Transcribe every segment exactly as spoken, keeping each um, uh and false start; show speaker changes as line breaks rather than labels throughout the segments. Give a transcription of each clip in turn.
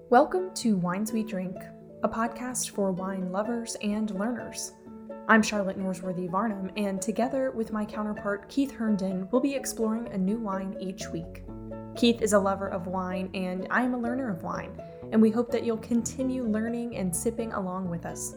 Welcome to Wines We Drink, a podcast for wine lovers and learners. I'm Charlotte Norsworthy Varnum, and together with my counterpart Keith Herndon, we'll be exploring a new wine each week. Keith is a lover of wine, and I am a learner of wine, and we hope that you'll continue learning and sipping along with us.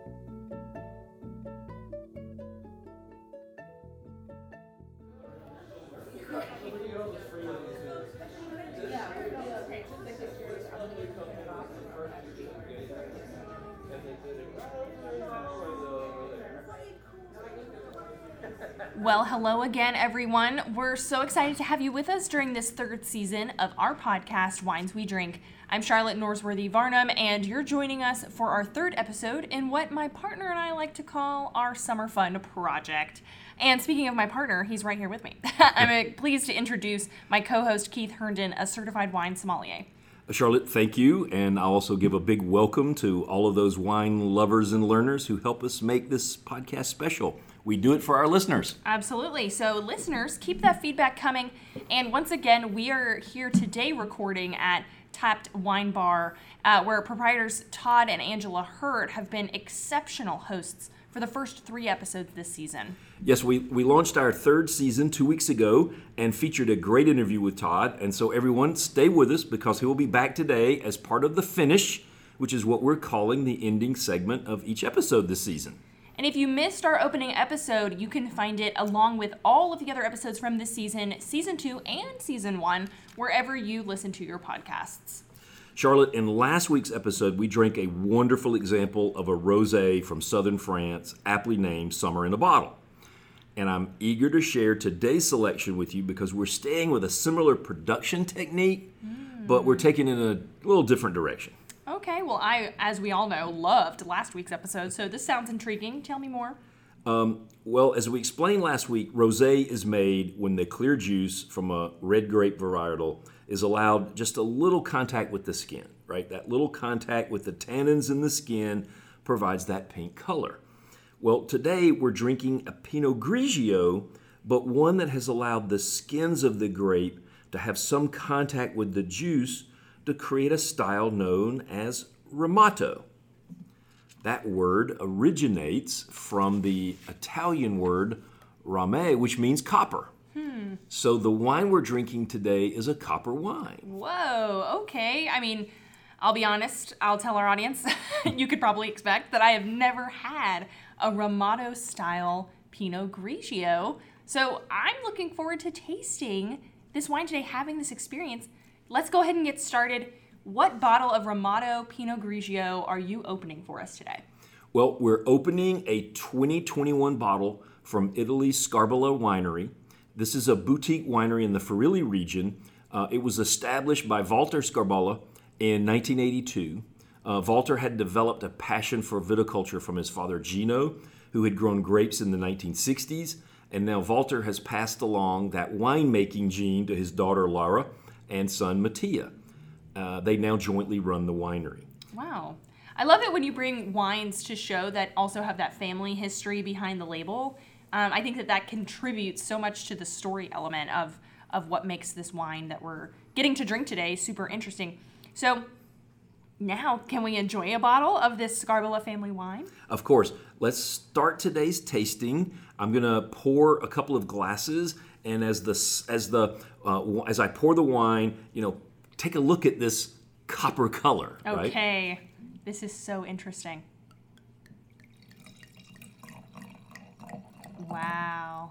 Well, hello again, everyone. We're so excited to have you with us during this third season of our podcast, Wines We Drink. I'm Charlotte Norsworthy Varnum, and you're joining us for our third episode in what my partner and I like to call our Summer Fun Project. And speaking of my partner, he's right here with me. I'm pleased to introduce my co-host, Keith Herndon, a certified wine sommelier.
Charlotte, thank you, and I'll also give a big welcome to all of those wine lovers and learners who help us make this podcast special. We do it for our listeners.
Absolutely. So listeners, keep that feedback coming. And once again, we are here today recording at Tapped Wine Bar, uh, where proprietors Todd and Angela Hurt have been exceptional hosts for the first three episodes this season.
Yes, we, we launched our third season two weeks ago and featured a great interview with Todd. And so everyone stay with us because he will be back today as part of the finish, which is what we're calling the ending segment of each episode this season.
And if you missed our opening episode, you can find it along with all of the other episodes from this season, season two and season one, wherever you listen to your podcasts.
Charlotte, in last week's episode, we drank a wonderful example of a rosé from southern France, aptly named Summer in a Bottle. And I'm eager to share today's selection with you because we're staying with a similar production technique, mm. but we're taking it in a little different direction.
Okay, well, I, as we all know, loved last week's episode, so this sounds intriguing. Tell me more.
Um, well, as we explained last week, rosé is made when the clear juice from a red grape varietal is allowed just a little contact with the skin, right? That little contact with the tannins in the skin provides that pink color. Well, today we're drinking a Pinot Grigio, but one that has allowed the skins of the grape to have some contact with the juice to create a style known as Ramato. That word originates from the Italian word rame, which means copper. Hmm. So the wine we're drinking today is a copper wine.
Whoa, okay. I mean, I'll be honest, I'll tell our audience, you could probably expect that I have never had a Ramato-style Pinot Grigio. So I'm looking forward to tasting this wine today, having this experience. Let's go ahead and get started. What bottle of Ramato Pinot Grigio are you opening for us today?
Well, we're opening a twenty twenty-one bottle from Italy's Scarbola Winery. This is a boutique winery in the Friuli region. Uh, it was established by Walter Scarbola in nineteen eighty-two. Uh, Walter had developed a passion for viticulture from his father Gino, who had grown grapes in the nineteen sixties. And now Walter has passed along that winemaking gene to his daughter Lara and son Mattia. Uh, they now jointly run the winery.
Wow. I love it when you bring wines to show that also have that family history behind the label. Um, I think that that contributes so much to the story element of, of what makes this wine that we're getting to drink today super interesting. So now, can we enjoy a bottle of this Scarbola family wine?
Of course. Let's start today's tasting. I'm going to pour a couple of glasses, and as the as the uh, as I pour the wine, you know, take a look at this copper color.
Okay,
right?
This is so interesting. Wow.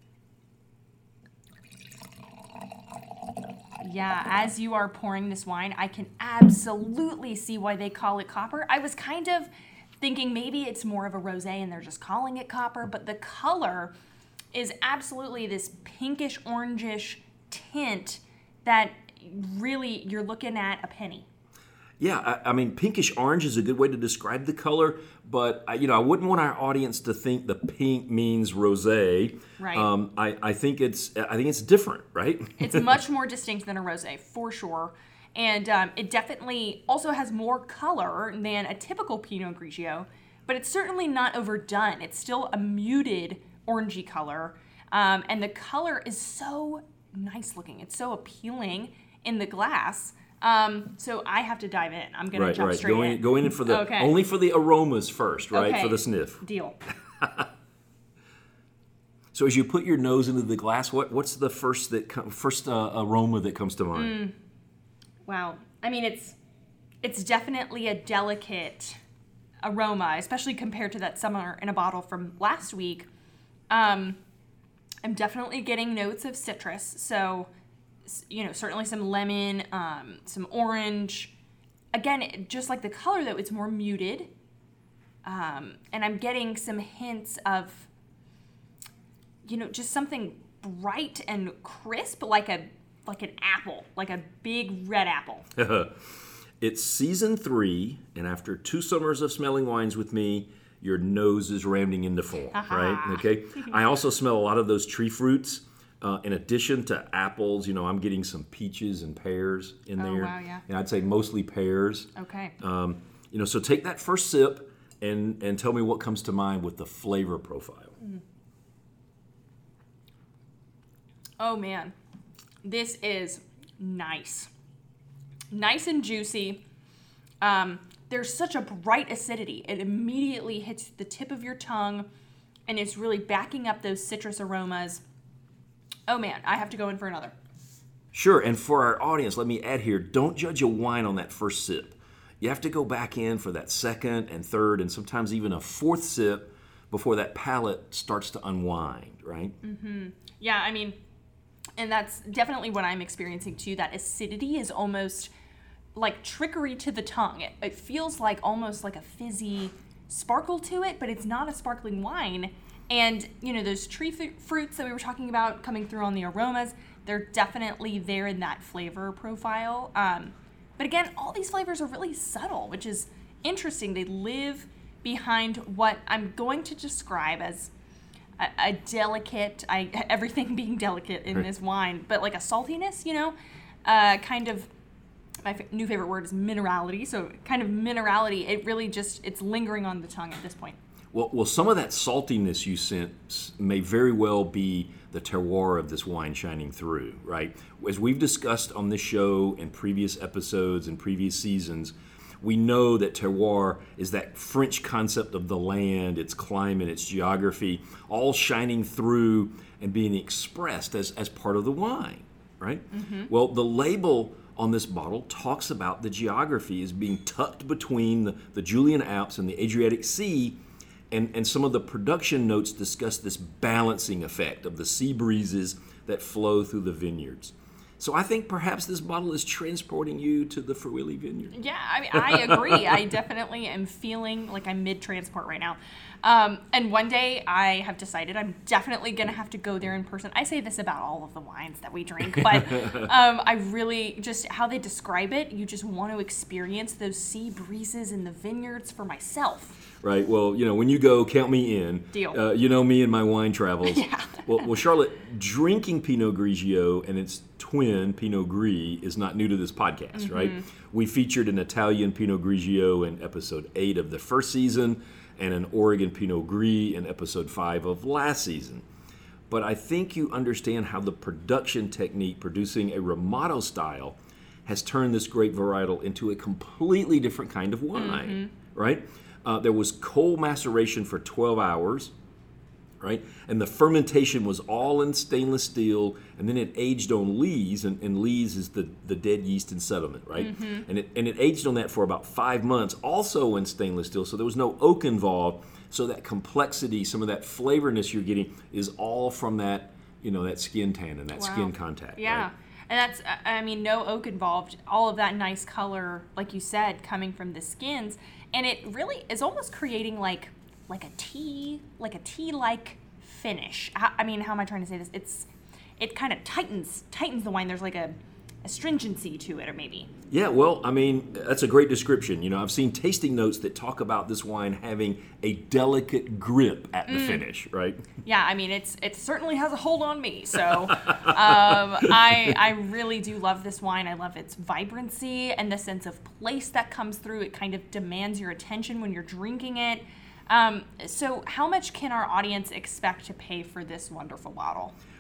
Yeah, as you are pouring this wine, I can absolutely see why they call it copper. I was kind of thinking maybe it's more of a rosé and they're just calling it copper, but the color is absolutely this pinkish orangish tint that really you're looking at a penny.
Yeah, I, I mean, pinkish orange is a good way to describe the color, but I, you know, I wouldn't want our audience to think the pink means rosé.
Right.
Um, I, I think it's I think it's different, right?
It's much more distinct than a rosé, for sure. And um, it definitely also has more color than a typical Pinot Grigio, but it's certainly not overdone. It's still a muted orangey color, um, and the color is so nice looking. It's so appealing in the glass. Um, so I have to dive in. I'm going
right,
to jump
right.
straight
Go in.
in.
Go in for the
okay.
only for the aromas first, right?
Okay.
For the sniff.
Deal.
So as you put your nose into the glass, what what's the first that com- first uh, aroma that comes to mind?
Mm. Wow. I mean, it's it's definitely a delicate aroma, especially compared to that Summer in a Bottle from last week. Um, I'm definitely getting notes of citrus. So, you know, certainly some lemon, um, some orange. Again, just like the color, though, it's more muted. Um, and I'm getting some hints of, you know, just something bright and crisp, like a like an apple, like a big red apple.
It's season three, and after two summers of smelling wines with me, your nose is rounding into form, right? Okay. I also smell a lot of those tree fruits. Uh, in addition to apples, you know, I'm getting some peaches and pears in
Oh,
there.
wow, yeah.
And I'd say mostly pears.
Okay.
Um, you know, so take that first sip and and tell me what comes to mind with the flavor profile.
Mm. Oh man, this is nice. Nice and juicy. Um, there's such a bright acidity. It immediately hits the tip of your tongue and it's really backing up those citrus aromas. Oh man, I have to go in for another.
Sure, and for our audience, let me add here, don't judge a wine on that first sip. You have to go back in for that second and third and sometimes even a fourth sip before that palate starts to unwind, right?
Mm-hmm. Yeah, I mean, and that's definitely what I'm experiencing too. That acidity is almost like trickery to the tongue. It, it feels like almost like a fizzy sparkle to it, but it's not a sparkling wine. And, you know, those tree f- fruits that we were talking about coming through on the aromas, they're definitely there in that flavor profile. Um, but again, all these flavors are really subtle, which is interesting. They live behind what I'm going to describe as a, a delicate, I, everything being delicate in this wine, but like a saltiness, you know, uh, kind of, my f- new favorite word is minerality. So kind of minerality, it really just, it's lingering on the tongue at this point.
Well, well, some of that saltiness you sense may very well be the terroir of this wine shining through, right? As we've discussed on this show in previous episodes and previous seasons, we know that terroir is that French concept of the land, its climate, its geography, all shining through and being expressed as, as part of the wine, right? Mm-hmm. Well, the label on this bottle talks about the geography as being tucked between the, the Julian Alps and the Adriatic Sea. And, and some of the production notes discuss this balancing effect of the sea breezes that flow through the vineyards. So I think perhaps this bottle is transporting you to the Friuli vineyard.
Yeah, I mean, I agree. I definitely am feeling like I'm mid-transport right now. Um, and one day I have decided I'm definitely going to have to go there in person. I say this about all of the wines that we drink, but um, I really just, how they describe it, you just want to experience those sea breezes in the vineyards for myself.
Right. Well, you know, when you go, count me in.
Deal.
Uh, you know me and my wine travels.
Yeah.
well, well, Charlotte, drinking Pinot Grigio and its twin, Pinot Gris, is not new to this podcast, mm-hmm. right? We featured an Italian Pinot Grigio in episode eight of the first season and an Oregon Pinot Gris in episode five of last season. But I think you understand how the production technique producing a Ramato style has turned this grape varietal into a completely different kind of wine, mm-hmm. right? Uh, there was cold maceration for twelve hours, right? And the fermentation was all in stainless steel, and then it aged on lees, and, and lees is the, the dead yeast in sediment, right? Mm-hmm. And it and it aged on that for about five months, also in stainless steel, so there was no oak involved. So that complexity, some of that flavorness you're getting is all from that, you know, that skin tan and that
wow.
skin contact.
Yeah.
Right?
And that's, I mean, no oak involved. All of that nice color, like you said, coming from the skins. And it really is almost creating like like a tea, like a tea-like finish. I, I mean, how am I trying to say this? It's It kind of tightens tightens the wine. There's like a astringency to it, or maybe.
Yeah, well, I mean, that's a great description. You know, I've seen tasting notes that talk about this wine having a delicate grip at the mm. finish, right?
Yeah, I mean, it's it certainly has a hold on me. So um, I I really do love this wine. I love its vibrancy and the sense of place that comes through. It kind of demands your attention when you're drinking it. Um, so how much can our audience expect to pay for this wonderful bottle?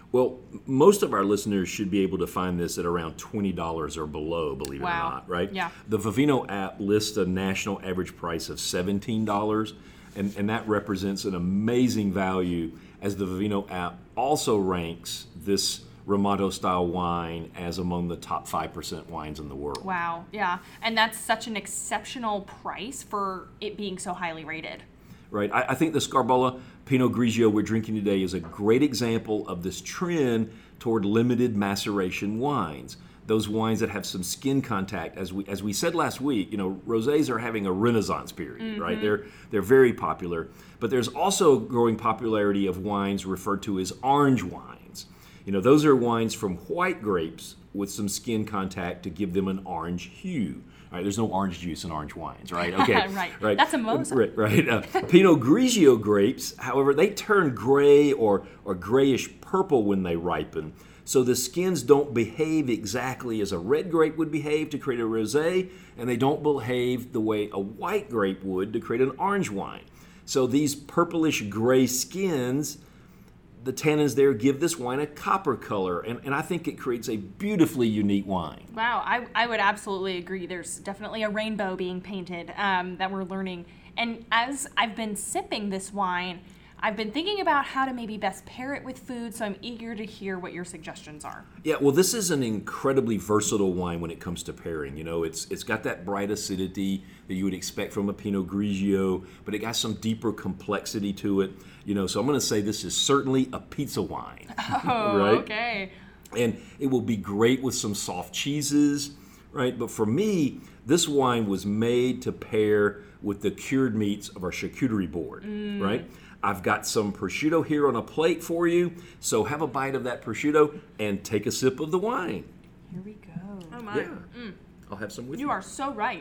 Well, most of our listeners should be able to find this at around twenty dollars or below, believe it
Wow.
or not, right?
Yeah.
The Vivino app lists a national average price of seventeen dollars, and, and that represents an amazing value, as the Vivino app also ranks this Ramato-style wine as among the top five percent wines in the world.
Wow, yeah. And that's such an exceptional price for it being so highly rated.
Right. I, I think the Scarbola Pinot Grigio we're drinking today is a great example of this trend toward limited maceration wines. Those wines that have some skin contact, as we as we said last week, you know, rosés are having a renaissance period, mm-hmm. right? They're they're very popular, but there's also growing popularity of wines referred to as orange wines. You know, those are wines from white grapes with some skin contact to give them an orange hue. All right, there's no orange juice in orange wines, right? Okay,
right.
right.
That's a Mosel.
Right, right. Uh, Pinot Grigio grapes, however, they turn gray or or grayish purple when they ripen. So the skins don't behave exactly as a red grape would behave to create a rosé, and they don't behave the way a white grape would to create an orange wine. So these purplish gray skins, the tannins there give this wine a copper color, and, and I think it creates a beautifully unique wine.
Wow, I, I would absolutely agree. There's definitely a rainbow being painted um, that we're learning. And as I've been sipping this wine, I've been thinking about how to maybe best pair it with food, so I'm eager to hear what your suggestions are.
Yeah, well, this is an incredibly versatile wine when it comes to pairing. You know, it's it's got that bright acidity that you would expect from a Pinot Grigio, but it got some deeper complexity to it. You know, so I'm going to say this is certainly a pizza wine.
Oh,
right?
Okay.
And it will be great with some soft cheeses, right? But for me, this wine was made to pair with the cured meats of our charcuterie board, mm. right? I've got some prosciutto here on a plate for you, so have a bite of that prosciutto and take a sip of the wine.
Here we go.
Oh my. Yeah. Mm. I'll have some with you.
You are so right.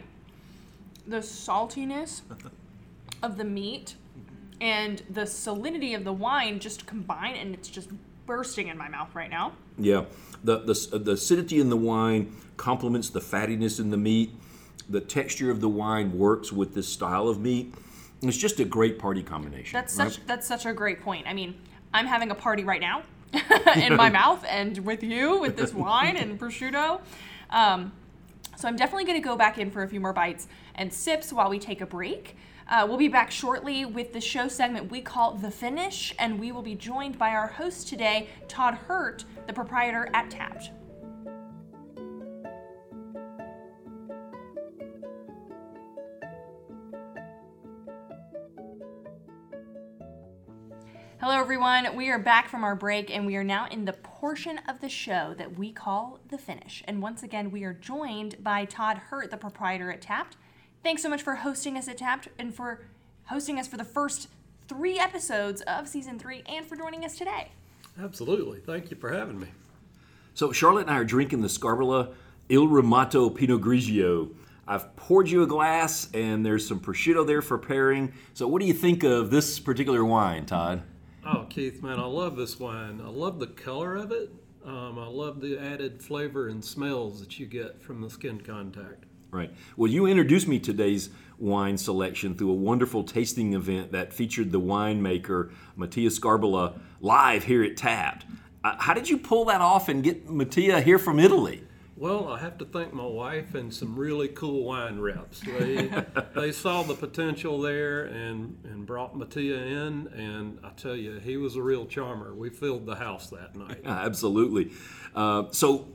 The saltiness of the meat and the salinity of the wine just combine, and it's just bursting in my mouth right now.
Yeah. The, the, the acidity in the wine complements the fattiness in the meat. The texture of the wine works with this style of meat. It's just a great party combination.
That's
right?
such that's such a great point. I mean, I'm having a party right now in my mouth, and with you, with this wine and prosciutto. Um, so I'm definitely going to go back in for a few more bites and sips while we take a break. Uh, we'll be back shortly with the show segment we call The Finish, and we will be joined by our host today, Todd Hurt, the proprietor at Tapped. Hello everyone, we are back from our break, and we are now in the portion of the show that we call The Finish. And once again, we are joined by Todd Hurt, the proprietor at Tapped. Thanks so much for hosting us at Tapped and for hosting us for the first three episodes of season three, and for joining us today.
Absolutely. Thank you for having me.
So Charlotte and I are drinking the Scarbola Il Ramato Pinot Grigio. I've poured you a glass, and there's some prosciutto there for pairing. So what do you think of this particular wine, Todd?
Oh, Keith, man, I love this wine. I love the color of it. Um, I love the added flavor and smells that you get from the skin contact.
Right. Well, you introduced me to today's wine selection through a wonderful tasting event that featured the winemaker Mattia Scarbola live here at Tapped. Uh, how did you pull that off and get Mattia here from Italy?
Well, I have to thank my wife and some really cool wine reps. They they saw the potential there and, and brought Mattia in, and I tell you, he was a real charmer. We filled the house that night.
Yeah, absolutely. Uh, so,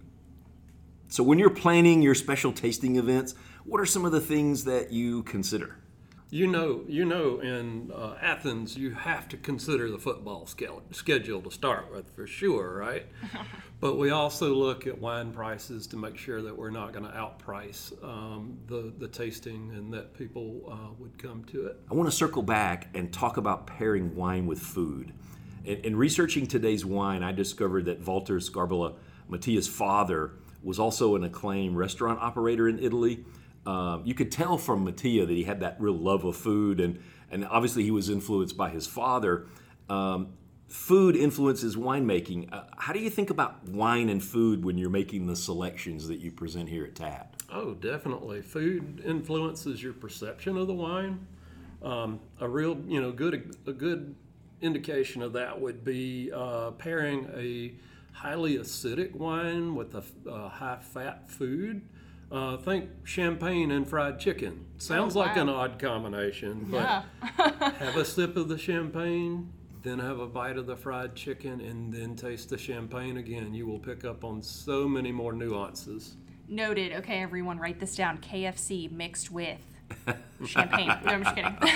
so when you're planning your special tasting events, what are some of the things that you consider?
You know, you know, in uh, Athens, you have to consider the football schedule to start with, for sure, right? But we also look at wine prices to make sure that we're not going to outprice um, the, the tasting and that people uh, would come to it.
I want to circle back and talk about pairing wine with food. In, in researching today's wine, I discovered that Walter Scarbola, Mattia's father, was also an acclaimed restaurant operator in Italy. Um, you could tell from Mattia that he had that real love of food, and, and obviously he was influenced by his father. Um, food influences winemaking. Uh, how do you think about wine and food when you're making the selections that you present here at Tapped?
Oh, definitely. Food influences your perception of the wine. Um, a real, you know, good a good indication of that would be uh, pairing a highly acidic wine with a, a high-fat food. Uh, think champagne and fried chicken. Sounds
Oh, wow.
like an odd combination, but
Yeah.
have a sip of the champagne, then have a bite of the fried chicken, and then taste the champagne again. You will pick up on so many more nuances.
Noted. Okay, everyone, write this down. K F C mixed with champagne. No, I'm just kidding.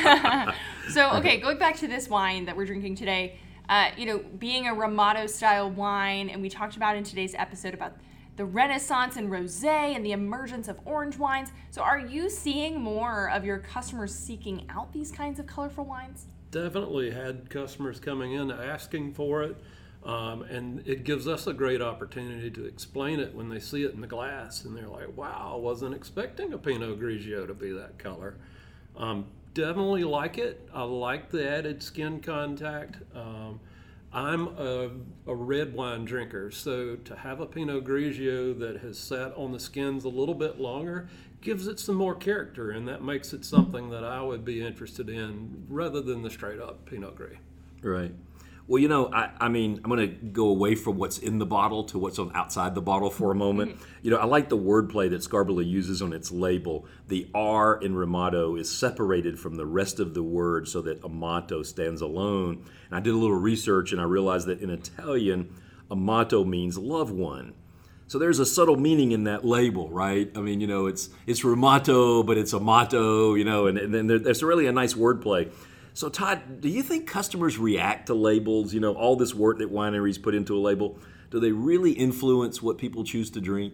So, okay, going back to this wine that we're drinking today, uh, you know, being a Ramato-style wine, and we talked about in today's episode about the Renaissance and rosé and the emergence of orange wines. So are you seeing more of your customers seeking out these kinds of colorful wines?
Definitely had customers coming in asking for it, um, and it gives us a great opportunity to explain it when they see it in the glass, and they're like, wow, I wasn't expecting a Pinot Grigio to be that color. Um, definitely like it. I like the added skin contact. Um, I'm a, a red wine drinker, so to have a Pinot Grigio that has sat on the skins a little bit longer gives it some more character, and that makes it something that I would be interested in rather than the straight up Pinot Gris.
Right. Well, you know, I, I mean, I'm going to go away from what's in the bottle to what's on outside the bottle for a moment. Mm-hmm. You know, I like the wordplay that Scarbola uses on its label. The R in Ramato is separated from the rest of the word so that Amato stands alone. And I did a little research and I realized that in Italian, Amato means loved one. So there's a subtle meaning in that label, right? I mean, you know, it's it's Ramato, but it's Amato, you know, and, and then there, there's really a nice wordplay. So, Todd, do you think customers react to labels? You know, all this work that wineries put into a label, do they really influence what people choose to drink?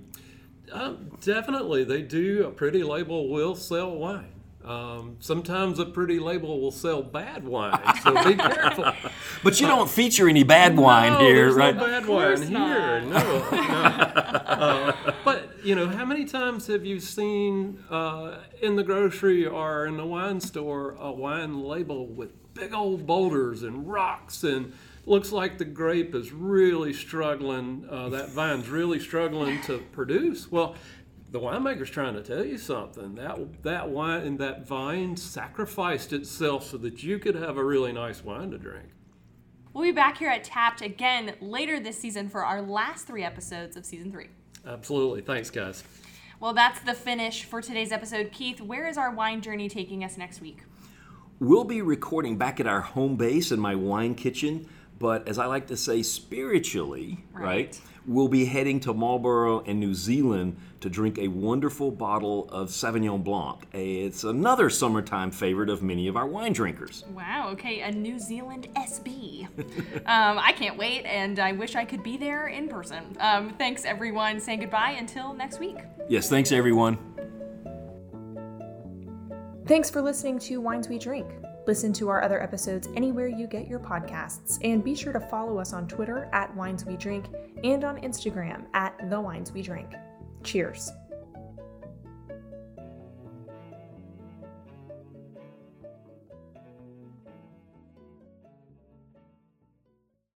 Um, definitely, they do. A pretty label will sell wine. Um, sometimes a pretty label will sell bad wine, so be careful.
But you don't feature any bad wine
no,
here,
there's
right?
No bad wine here. No, no. Uh, but you know, how many times have you seen uh, in the grocery or in the wine store a wine label with big old boulders and rocks and looks like the grape is really struggling, uh, that vine's really struggling to produce? Well, the winemaker's trying to tell you something. That that wine and that vine sacrificed itself so that you could have a really nice wine to drink.
We'll be back here at Tapped again later this season for our last three episodes of season three.
Absolutely. Thanks, guys.
Well, that's the finish for today's episode. Keith, where is our wine journey taking us next week?
We'll be recording back at our home base in my wine kitchen, but as I like to say, spiritually, right, right we'll be heading to Marlborough and New Zealand to drink a wonderful bottle of Sauvignon Blanc. It's another summertime favorite of many of our wine drinkers.
Wow, okay, a New Zealand S B. um, I can't wait, and I wish I could be there in person. Um, thanks, everyone. Saying goodbye until next week.
Yes, thanks, everyone.
Thanks for listening to Wines We Drink. Listen to our other episodes anywhere you get your podcasts, and be sure to follow us on Twitter at Wines We Drink and on Instagram at The Wines We Drink. Cheers.